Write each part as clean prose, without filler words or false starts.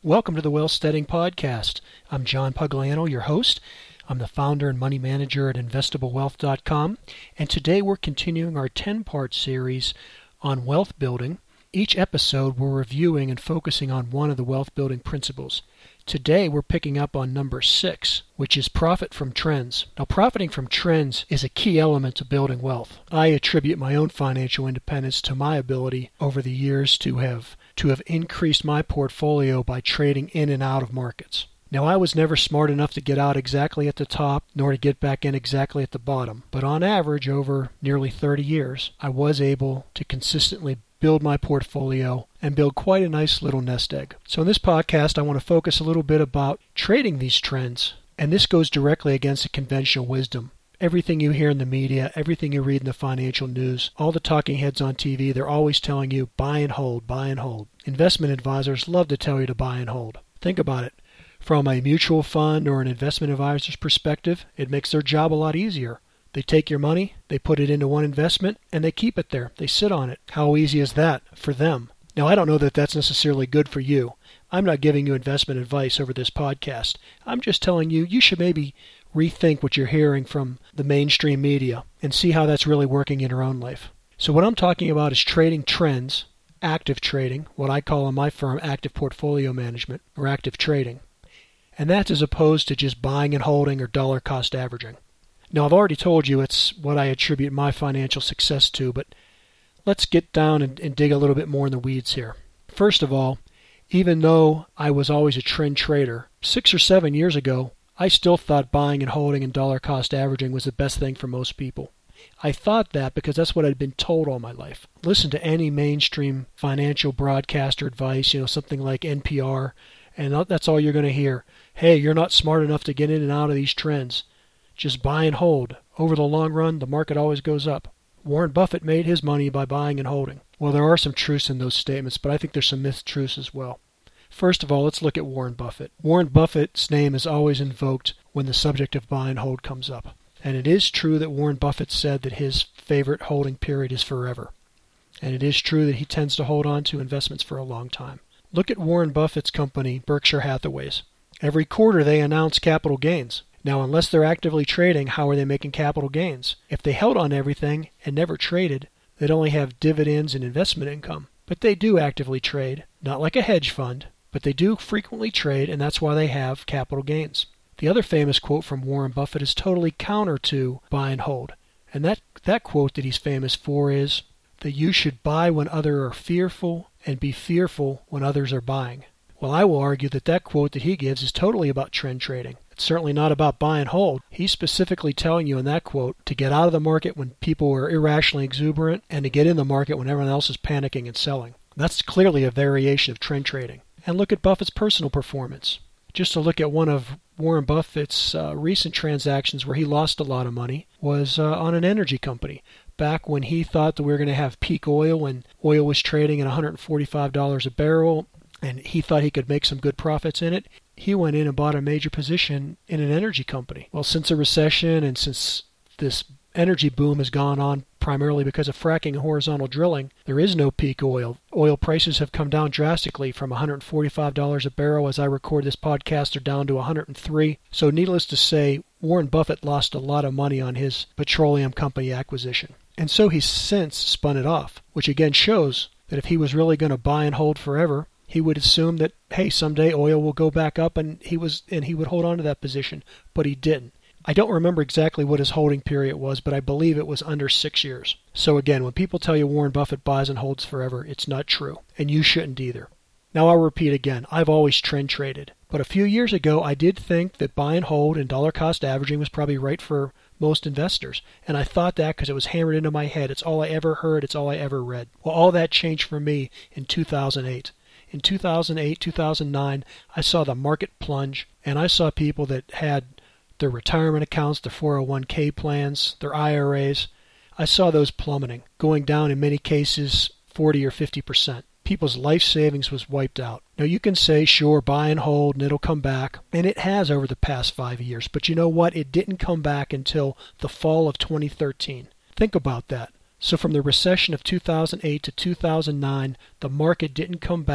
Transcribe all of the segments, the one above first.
Welcome to the Wealth Steading Podcast. I'm John Pugliano, your host. I'm the founder and money manager at investablewealth.com, and today we're continuing our 10-part series on wealth building. Each episode we're reviewing and focusing on one of the wealth building principles. Today we're picking up on number 6, which is profit from trends. Now, profiting from trends is a key element to building wealth. I attribute my own financial independence to my ability over the years to have increased my portfolio by trading in and out of markets. Now, I was never smart enough to get out exactly at the top, nor to get back in exactly at the bottom. But on average, over nearly 30 years, I was able to consistently build my portfolio and build quite a nice little nest egg. So in this podcast, I want to focus a little bit about trading these trends. And this goes directly against the conventional wisdom. Everything you hear in the media, everything you read in the financial news, all the talking heads on TV, they're always telling you buy and hold, buy and hold. Investment advisors love to tell you to buy and hold. Think about it. From a mutual fund or an investment advisor's perspective, it makes their job a lot easier. They take your money, they put it into one investment, and they keep it there. They sit on it. How easy is that for them? Now, I don't know that that's necessarily good for you. I'm not giving you investment advice over this podcast. I'm just telling you, you should maybe rethink what you're hearing from the mainstream media and see how that's really working in your own life. So what I'm talking about is trading trends, active trading, what I call in my firm active portfolio management or active trading. And that's as opposed to just buying and holding or dollar cost averaging. Now, I've already told you it's what I attribute my financial success to, but let's get down and dig a little bit more in the weeds here. First of all, even though I was always a trend trader, 6 or 7 years ago, I still thought buying and holding and dollar cost averaging was the best thing for most people. I thought that because that's what I'd been told all my life. Listen to any mainstream financial broadcaster advice, something like NPR, and that's all you're going to hear. Hey, you're not smart enough to get in and out of these trends. Just buy and hold. Over the long run, the market always goes up. Warren Buffett made his money by buying and holding. Well, there are some truths in those statements, but I think there's some myth-truths as well. First of all, let's look at Warren Buffett. Warren Buffett's name is always invoked when the subject of buy and hold comes up. And it is true that Warren Buffett said that his favorite holding period is forever. And it is true that he tends to hold on to investments for a long time. Look at Warren Buffett's company, Berkshire Hathaway's. Every quarter they announce capital gains. Now, unless they're actively trading, how are they making capital gains? If they held on everything and never traded, they'd only have dividends and investment income. But they do actively trade, not like a hedge fund, but they do frequently trade, and that's why they have capital gains. The other famous quote from Warren Buffett is totally counter to buy and hold. And that quote that he's famous for is that you should buy when others are fearful and be fearful when others are buying. Well, I will argue that quote that he gives is totally about trend trading. It's certainly not about buy and hold. He's specifically telling you in that quote to get out of the market when people are irrationally exuberant and to get in the market when everyone else is panicking and selling. That's clearly a variation of trend trading. And look at Buffett's personal performance. Just to look at one of Warren Buffett's recent transactions where he lost a lot of money was on an energy company. Back when he thought that we were going to have peak oil when oil was trading at $145 a barrel and he thought he could make some good profits in it, he went in and bought a major position in an energy company. Well, since the recession and since this energy boom has gone on primarily because of fracking and horizontal drilling, there is no peak oil. Oil prices have come down drastically from $145 a barrel as I record this podcast. They're down to $103. So needless to say, Warren Buffett lost a lot of money on his petroleum company acquisition. And so he's since spun it off, which again shows that if he was really going to buy and hold forever, he would assume that, hey, someday oil will go back up and he would hold on to that position, but he didn't. I don't remember exactly what his holding period was, but I believe it was under 6 years. So again, when people tell you Warren Buffett buys and holds forever, it's not true, and you shouldn't either. Now I'll repeat again, I've always trend traded, but a few years ago I did think that buy and hold and dollar cost averaging was probably right for most investors, and I thought that because it was hammered into my head. It's all I ever heard, it's all I ever read. Well, all that changed for me in 2008. In 2008, 2009, I saw the market plunge, and I saw people that had their retirement accounts, their 401k plans, their IRAs. I saw those plummeting, going down in many cases 40 or 50%. People's life savings was wiped out. Now you can say, sure, buy and hold, and it'll come back. And it has over the past 5 years. But you know what? It didn't come back until the fall of 2013. Think about that. So from the recession of 2008 to 2009, the market didn't come back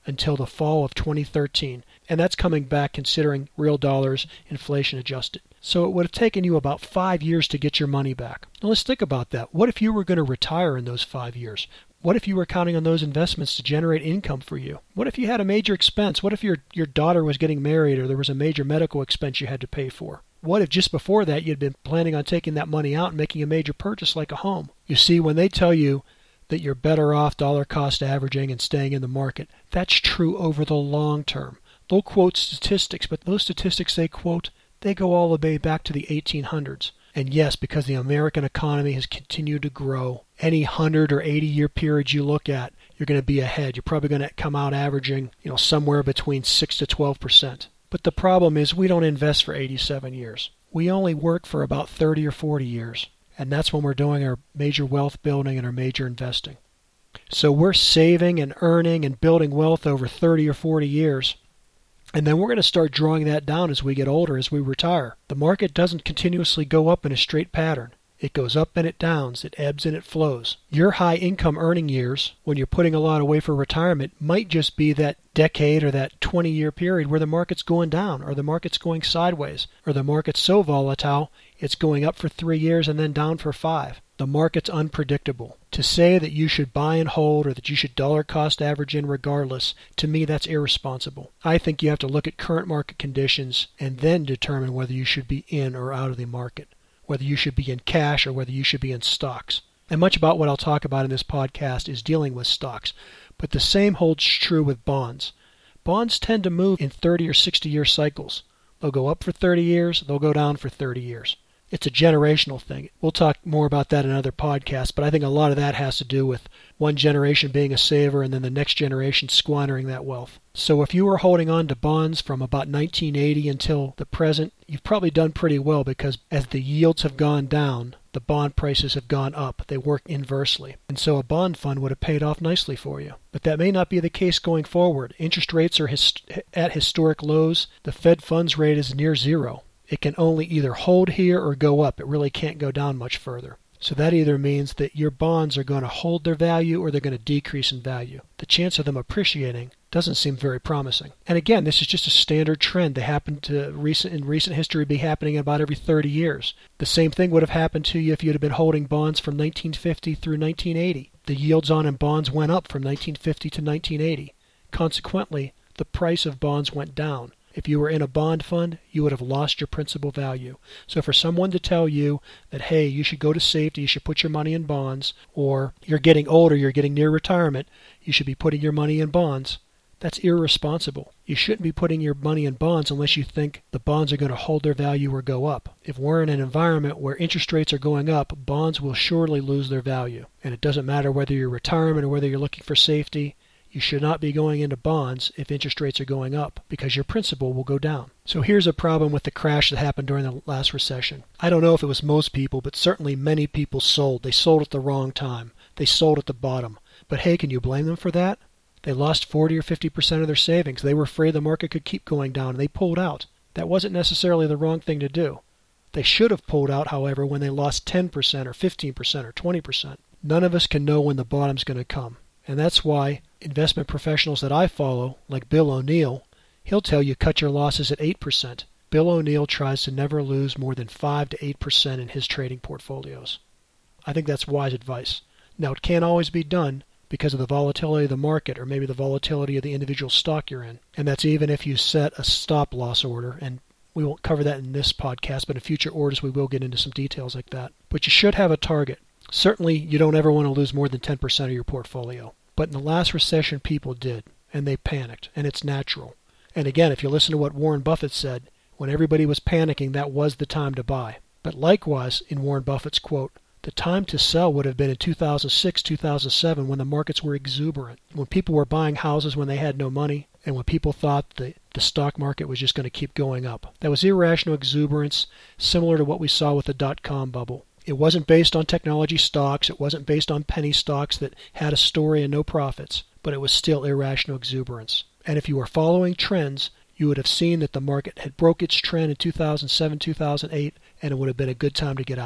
until the fall of 2013, and that's coming back considering real dollars, inflation adjusted. So it would have taken you about 5 years to get your money back. Now let's think about that. What if you were going to retire in those 5 years? What if you were counting on those investments to generate income for you? What if you had a major expense? What if your daughter was getting married or there was a major medical expense you had to pay for? What if just before that you'd been planning on taking that money out and making a major purchase like a home? You see, when they tell you that you're better off dollar cost averaging and staying in the market, that's true over the long term. They'll quote statistics, but those statistics they quote, they go all the way back to the 1800s. And yes, because the American economy has continued to grow, any 100 or 80-year period you look at, you're going to be ahead. You're probably going to come out averaging, somewhere between 6 to 12%. But the problem is we don't invest for 87 years. We only work for about 30 or 40 years. And that's when we're doing our major wealth building and our major investing. So we're saving and earning and building wealth over 30 or 40 years. And then we're going to start drawing that down as we get older, as we retire. The market doesn't continuously go up in a straight pattern. It goes up and it downs, it ebbs and it flows. Your high income earning years, when you're putting a lot away for retirement, might just be that decade or that 20-year period where the market's going down or the market's going sideways or the market's so volatile it's going up for 3 years and then down for 5. The market's unpredictable. To say that you should buy and hold or that you should dollar cost average in regardless, to me that's irresponsible. I think you have to look at current market conditions and then determine whether you should be in or out of the market, whether you should be in cash or whether you should be in stocks. And much about what I'll talk about in this podcast is dealing with stocks, but the same holds true with bonds. Bonds tend to move in 30 or 60-year cycles. They'll go up for 30 years, they'll go down for 30 years. It's a generational thing. We'll talk more about that in other podcasts, but I think a lot of that has to do with one generation being a saver and then the next generation squandering that wealth. So if you were holding on to bonds from about 1980 until the present, you've probably done pretty well because as the yields have gone down, the bond prices have gone up. They work inversely. And so a bond fund would have paid off nicely for you. But that may not be the case going forward. Interest rates are at historic lows. The Fed funds rate is near zero. It can only either hold here or go up. It really can't go down much further. So that either means that your bonds are going to hold their value or they're going to decrease in value. The chance of them appreciating doesn't seem very promising. And again, this is just a standard trend. They happen to in recent history be happening about every 30 years. The same thing would have happened to you if you'd have been holding bonds from 1950 through 1980. The yields on in bonds went up from 1950 to 1980. Consequently, the price of bonds went down. If you were in a bond fund, you would have lost your principal value. So for someone to tell you that, hey, you should go to safety, you should put your money in bonds, or you're getting older, you're getting near retirement, you should be putting your money in bonds, that's irresponsible. You shouldn't be putting your money in bonds unless you think the bonds are going to hold their value or go up. If we're in an environment where interest rates are going up, bonds will surely lose their value. And it doesn't matter whether you're retirement or whether you're looking for safety. You should not be going into bonds if interest rates are going up because your principal will go down. So here's a problem with the crash that happened during the last recession. I don't know if it was most people, but certainly many people sold. They sold at the wrong time. They sold at the bottom. But hey, can you blame them for that? They lost 40 or 50% of their savings. They were afraid the market could keep going down and they pulled out. That wasn't necessarily the wrong thing to do. They should have pulled out, however, when they lost 10% or 15% or 20%. None of us can know when the bottom's going to come. And that's why investment professionals that I follow, like Bill O'Neill, he'll tell you cut your losses at 8%. Bill O'Neill tries to never lose more than 5 to 8% in his trading portfolios. I think that's wise advice. Now, it can't always be done because of the volatility of the market or maybe the volatility of the individual stock you're in. And that's even if you set a stop loss order. And we won't cover that in this podcast, but in future orders we will get into some details like that. But you should have a target. Certainly, you don't ever want to lose more than 10% of your portfolio. But in the last recession, people did, and they panicked, and it's natural. And again, if you listen to what Warren Buffett said, when everybody was panicking, that was the time to buy. But likewise, in Warren Buffett's quote, the time to sell would have been in 2006, 2007, when the markets were exuberant, when people were buying houses when they had no money, and when people thought the stock market was just going to keep going up. That was irrational exuberance, similar to what we saw with the dot-com bubble. It wasn't based on technology stocks. It wasn't based on penny stocks that had a story and no profits, but it was still irrational exuberance. And if you were following trends, you would have seen that the market had broke its trend in 2007, 2008, and it would have been a good time to get out.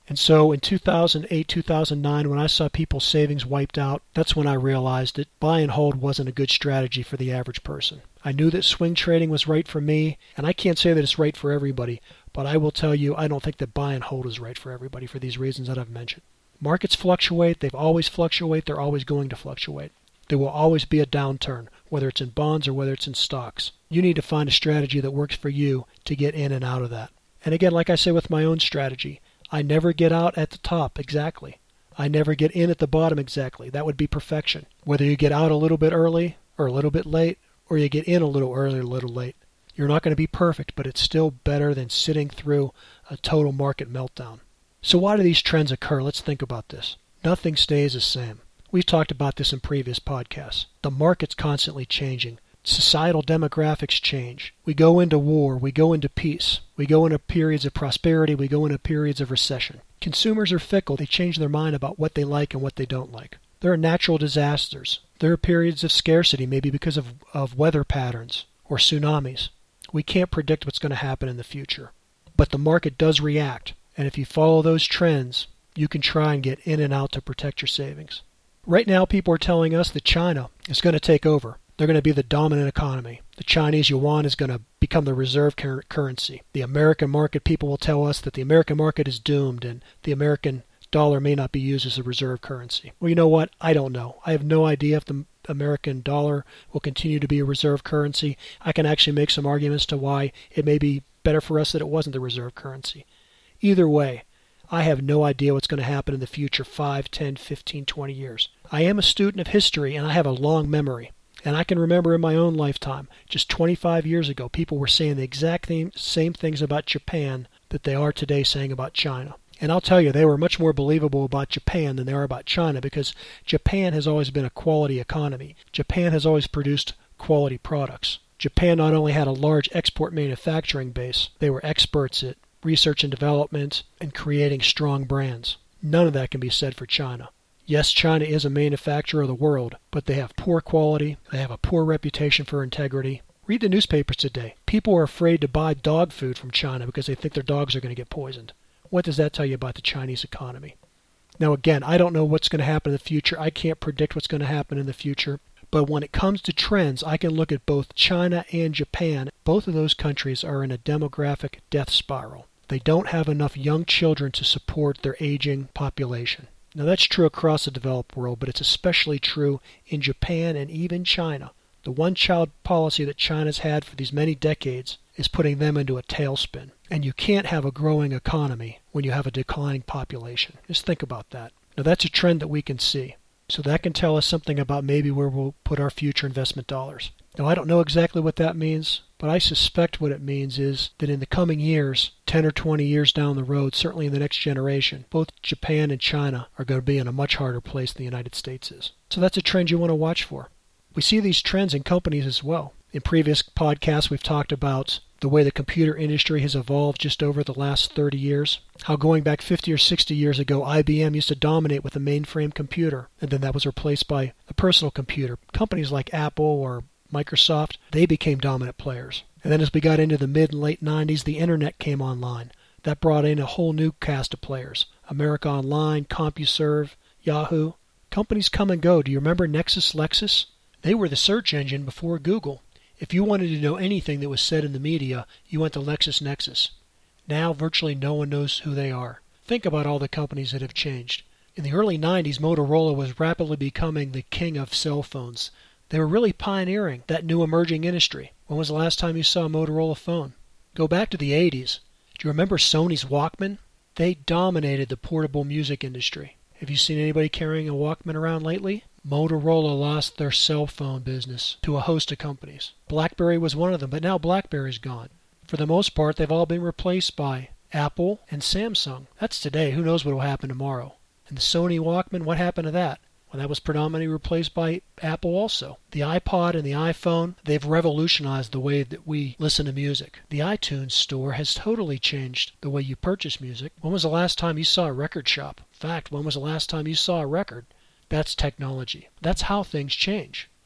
And so in 2008, 2009, when I saw people's savings wiped out, that's when I realized that buy and hold wasn't a good strategy for the average person. I knew that swing trading was right for me, and I can't say that it's right for everybody, but I will tell you I don't think that buy and hold is right for everybody for these reasons that I've mentioned. Markets fluctuate, they've always fluctuate, they're always going to fluctuate. There will always be a downturn, whether it's in bonds or whether it's in stocks. You need to find a strategy that works for you to get in and out of that. And again, like I say with my own strategy, I never get out at the top exactly. I never get in at the bottom exactly. That would be perfection. Whether you get out a little bit early or a little bit late, or you get in a little early or a little late, you're not going to be perfect, but it's still better than sitting through a total market meltdown. So why do these trends occur? Let's think about this. Nothing stays the same. We've talked about this in previous podcasts. The market's constantly changing. Societal demographics change. We go into war. We go into peace. We go into periods of prosperity. We go into periods of recession. Consumers are fickle. They change their mind about what they like and what they don't like. There are natural disasters. There are periods of scarcity, maybe because of weather patterns or tsunamis. We can't predict what's going to happen in the future. But the market does react. And if you follow those trends, you can try and get in and out to protect your savings. Right now, people are telling us that China is going to take over. They're going to be the dominant economy. The Chinese yuan is going to become the reserve currency. The American market, people will tell us that the American market is doomed and the American dollar may not be used as a reserve currency. Well, you know what? I don't know. I have no idea if the American dollar will continue to be a reserve currency. I can actually make some arguments to why it may be better for us that it wasn't the reserve currency. Either way, I have no idea what's going to happen in the future 5, 10, 15, 20 years. I am a student of history and I have a long memory. And I can remember in my own lifetime, just 25 years ago, people were saying the exact same things about Japan that they are today saying about China. And I'll tell you, they were much more believable about Japan than they are about China because Japan has always been a quality economy. Japan has always produced quality products. Japan not only had a large export manufacturing base, they were experts at research and development and creating strong brands. None of that can be said for China. Yes, China is a manufacturer of the world, but they have poor quality, they have a poor reputation for integrity. Read the newspapers today. People are afraid to buy dog food from China because they think their dogs are going to get poisoned. What does that tell you about the Chinese economy? Now again, I don't know what's going to happen in the future. I can't predict what's going to happen in the future. But when it comes to trends, I can look at both China and Japan. Both of those countries are in a demographic death spiral. They don't have enough young children to support their aging population. Now that's true across the developed world, but it's especially true in Japan and even China. The one-child policy that China's had for these many decades is putting them into a tailspin. And you can't have a growing economy when you have a declining population. Just think about that. Now that's a trend that we can see. So that can tell us something about maybe where we'll put our future investment dollars. Now I don't know exactly what that means, but I suspect what it means is that in the coming years, 10 or 20 years down the road, certainly in the next generation, both Japan and China are going to be in a much harder place than the United States is. So that's a trend you want to watch for. We see these trends in companies as well. In previous podcasts, we've talked about the way the computer industry has evolved just over the last 30 years. How going back 50 or 60 years ago, IBM used to dominate with a mainframe computer, and then that was replaced by a personal computer. Companies like Apple or Microsoft, they became dominant players. And then as we got into the mid and late 90s, the internet came online. That brought in a whole new cast of players. America Online, CompuServe, Yahoo. Companies come and go. Do you remember Lexus? They were the search engine before Google. If you wanted to know anything that was said in the media, you went to LexisNexis. Now virtually no one knows who they are. Think about all the companies that have changed. In the early 90s, Motorola was rapidly becoming the king of cell phones. They were really pioneering that new emerging industry. When was the last time you saw a Motorola phone? Go back to the 80s. Do you remember Sony's Walkman? They dominated the portable music industry. Have you seen anybody carrying a Walkman around lately? Motorola lost their cell phone business to a host of companies. BlackBerry was one of them, but now BlackBerry's gone. For the most part, they've all been replaced by Apple and Samsung. That's today. Who knows what will happen tomorrow? And the Sony Walkman, what happened to that? Well, that was predominantly replaced by Apple also. The iPod and the iPhone, they've revolutionized the way that we listen to music. The iTunes store has totally changed the way you purchase music. When was the last time you saw a record shop? In fact, when was the last time you saw a record? That's technology. That's how things change.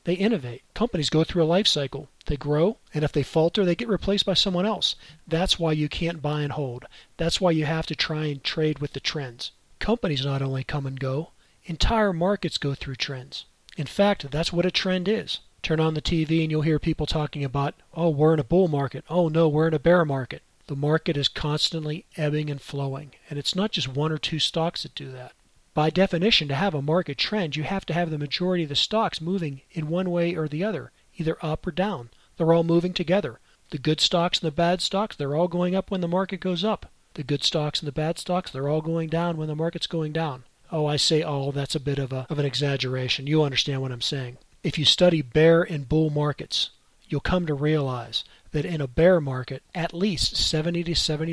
They innovate. Companies go through a life cycle. They grow, and if they falter, they get replaced by someone else. That's why you can't buy and hold. That's why you have to try and trade with the trends. Companies not only come and go, entire markets go through trends. In fact, that's what a trend is. Turn on the TV and you'll hear people talking about, oh, we're in a bull market. Oh, no, we're in a bear market. The market is constantly ebbing and flowing, and it's not just one or two stocks that do that. By definition, to have a market trend, you have to have the majority of the stocks moving in one way or the other, either up or down. They're all moving together. The good stocks and the bad stocks, they're all going up when the market goes up. The good stocks and the bad stocks, they're all going down when the market's going down. Oh, I say all, that's a bit of an exaggeration. You understand what I'm saying. If you study bear and bull markets, you'll come to realize that in a bear market, at least 70 to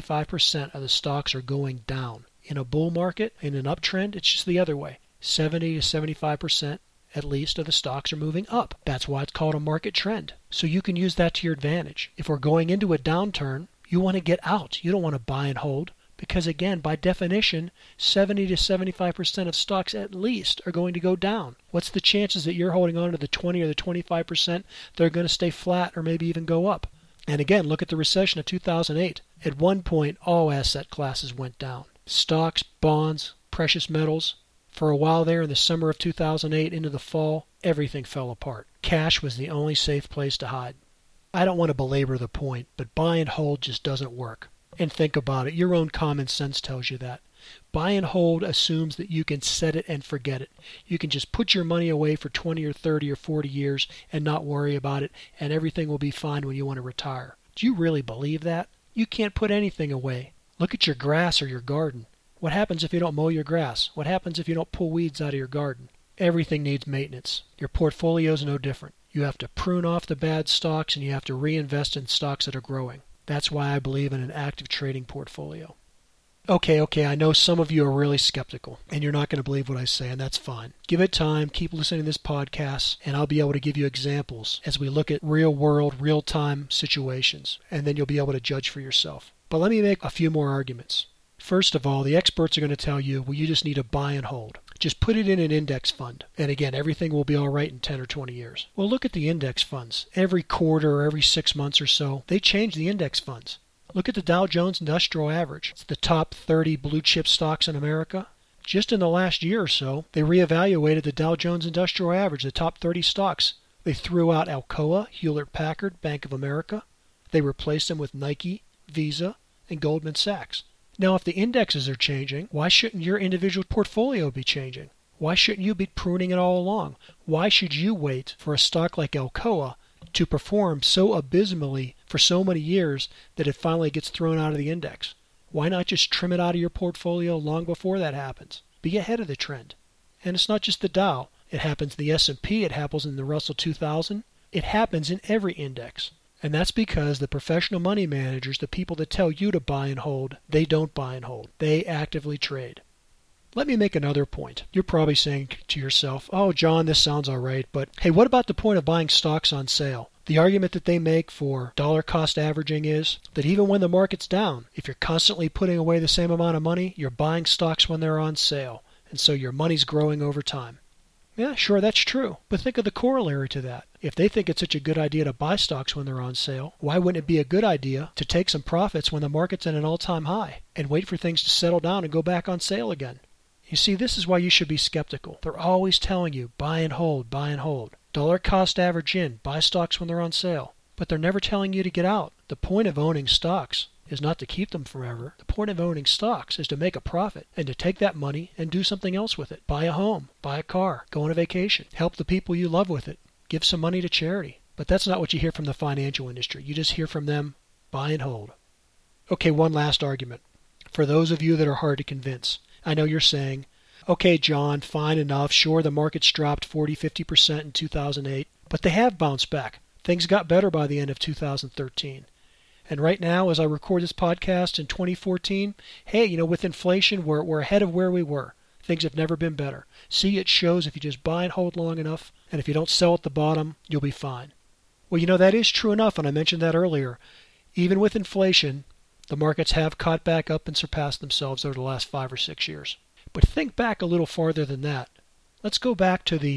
75% of the stocks are going down. In a bull market, in an uptrend, it's just the other way. 70 to 75% at least of the stocks are moving up. That's why it's called a market trend. So you can use that to your advantage. If we're going into a downturn, you want to get out. You don't want to buy and hold because, again, by definition, 70 to 75% of stocks at least are going to go down. What's the chances that you're holding on to the 20 or the 25% that are going to stay flat or maybe even go up? And again, look at the recession of 2008. At one point, all asset classes went down. Stocks, bonds, precious metals. For a while there in the summer of 2008 into the fall, everything fell apart. Cash was the only safe place to hide. I don't want to belabor the point, but buy and hold just doesn't work. And think about it. Your own common sense tells you that. Buy and hold assumes that you can set it and forget it. You can just put your money away for 20 or 30 or 40 years and not worry about it, and everything will be fine when you want to retire. Do you really believe that? You can't put anything away. Look at your grass or your garden. What happens if you don't mow your grass? What happens if you don't pull weeds out of your garden? Everything needs maintenance. Your portfolio is no different. You have to prune off the bad stocks and you have to reinvest in stocks that are growing. That's why I believe in an active trading portfolio. Okay, I know some of you are really skeptical and you're not going to believe what I say, and that's fine. Give it time, keep listening to this podcast, and I'll be able to give you examples as we look at real-world, real-time situations, and then you'll be able to judge for yourself. But let me make a few more arguments. First of all, the experts are going to tell you, well, you just need to buy and hold. Just put it in an index fund, and again, everything will be all right in 10 or 20 years. Well, look at the index funds. Every quarter or every 6 months or so, they change the index funds. Look at the Dow Jones Industrial Average. It's the top 30 blue chip stocks in America. Just in the last year or so, they reevaluated the Dow Jones Industrial Average, the top 30 stocks. They threw out Alcoa, Hewlett-Packard, Bank of America. They replaced them with Nike, Visa, and Goldman Sachs. Now, if the indexes are changing, why shouldn't your individual portfolio be changing? Why shouldn't you be pruning it all along? Why should you wait for a stock like Alcoa to perform so abysmally for so many years that it finally gets thrown out of the index? Why not just trim it out of your portfolio long before that happens? Be ahead of the trend. And it's not just the Dow. It happens in the S&P. It happens in the Russell 2000. It happens in every index. And that's because the professional money managers, the people that tell you to buy and hold, they don't buy and hold. They actively trade. Let me make another point. You're probably saying to yourself, oh, John, this sounds all right, but hey, what about the point of buying stocks on sale? The argument that they make for dollar cost averaging is that even when the market's down, if you're constantly putting away the same amount of money, you're buying stocks when they're on sale, and so your money's growing over time. Yeah, sure, that's true. But think of the corollary to that. If they think it's such a good idea to buy stocks when they're on sale, why wouldn't it be a good idea to take some profits when the market's at an all-time high and wait for things to settle down and go back on sale again? You see, this is why you should be skeptical. They're always telling you, buy and hold, buy and hold. Dollar cost average in, buy stocks when they're on sale. But they're never telling you to get out. The point of owning stocks is not to keep them forever. The point of owning stocks is to make a profit and to take that money and do something else with it. Buy a home, buy a car, go on a vacation, help the people you love with it, give some money to charity. But that's not what you hear from the financial industry. You just hear from them, buy and hold. Okay, one last argument. For those of you that are hard to convince, I know you're saying, okay, John, fine enough. Sure, the market's dropped 40-50% in 2008, but they have bounced back. Things got better by the end of 2013. And right now, as I record this podcast in 2014, hey, with inflation, we're ahead of where we were. Things have never been better. See, it shows if you just buy and hold long enough, and if you don't sell at the bottom, you'll be fine. Well, that is true enough, and I mentioned that earlier. Even with inflation, the markets have caught back up and surpassed themselves over the last 5 or 6 years. But think back a little farther than that. Let's go back to the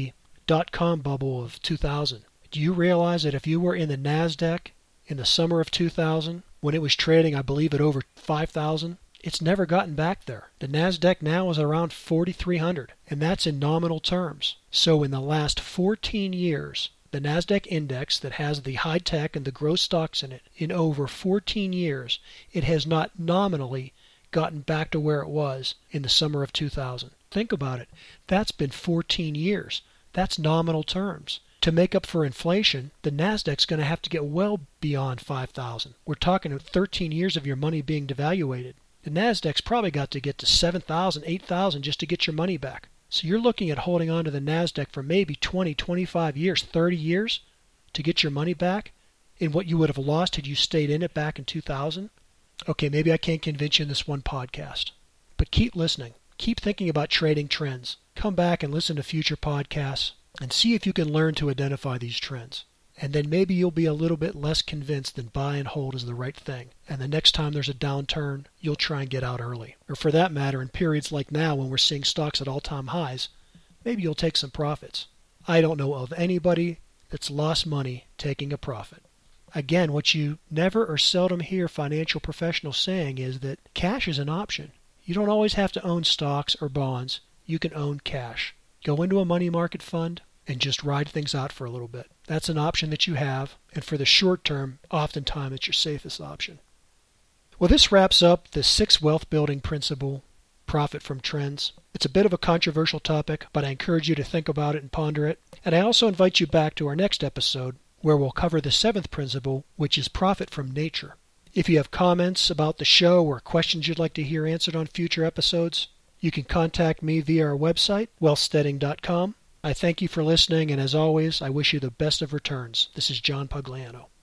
dot-com bubble of 2000. Do you realize that if you were in the NASDAQ in the summer of 2000, when it was trading, I believe, at over 5,000, it's never gotten back there. The NASDAQ now is around 4,300, and that's in nominal terms. So in the last 14 years, the NASDAQ index that has the high-tech and the growth stocks in it, in over 14 years, it has not nominally gotten back to where it was in the summer of 2000. Think about it. That's been 14 years. That's nominal terms. To make up for inflation, the NASDAQ's going to have to get well beyond 5,000. We're talking 13 years of your money being devaluated. The NASDAQ's probably got to get to 7,000, 8,000 just to get your money back. So you're looking at holding on to the NASDAQ for maybe 20, 25 years, 30 years to get your money back in what you would have lost had you stayed in it back in 2000? Okay, maybe I can't convince you in this one podcast. But keep listening. Keep thinking about trading trends. Come back and listen to future podcasts and see if you can learn to identify these trends. And then maybe you'll be a little bit less convinced that buy and hold is the right thing. And the next time there's a downturn, you'll try and get out early. Or for that matter, in periods like now when we're seeing stocks at all-time highs, maybe you'll take some profits. I don't know of anybody that's lost money taking a profit. Again, what you never or seldom hear financial professionals saying is that cash is an option. You don't always have to own stocks or bonds. You can own cash. Go into a money market fund and just ride things out for a little bit. That's an option that you have, and for the short term, oftentimes it's your safest option. Well, this wraps up the 6th wealth building principle, profit from trends. It's a bit of a controversial topic, but I encourage you to think about it and ponder it. And I also invite you back to our next episode, where we'll cover the 7th principle, which is profit from nature. If you have comments about the show or questions you'd like to hear answered on future episodes, you can contact me via our website, wealthsteading.com. I thank you for listening, and as always, I wish you the best of returns. This is John Pugliano.